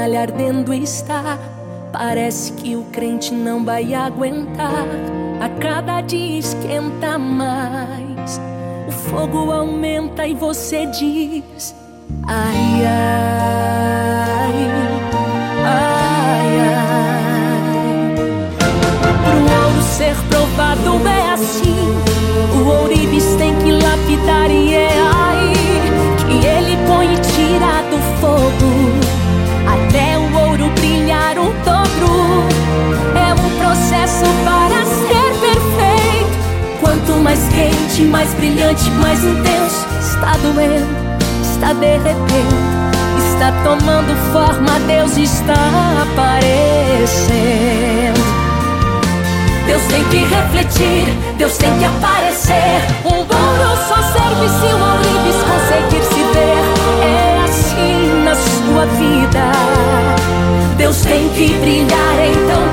palha ardendo está. Parece que o crente não vai aguentar. A cada dia esquenta mais. O fogo aumenta e você diz: ai, ai, ai, ai. Pro ouro ser provado é assim. O ourives tem que lapidar e é aí que ele põe e tira do fogo, até o ouro brilhar o dobro. É um processo para ser perfeito. Quanto mais quente, mais brilhante, mais intenso. Está doendo, está derretendo, está tomando forma, Deus está aparecendo. Deus tem que refletir, Deus tem que aparecer. Um ouro só serve se o ourives conseguir se ver. É assim na sua vida. Deus tem que brilhar, então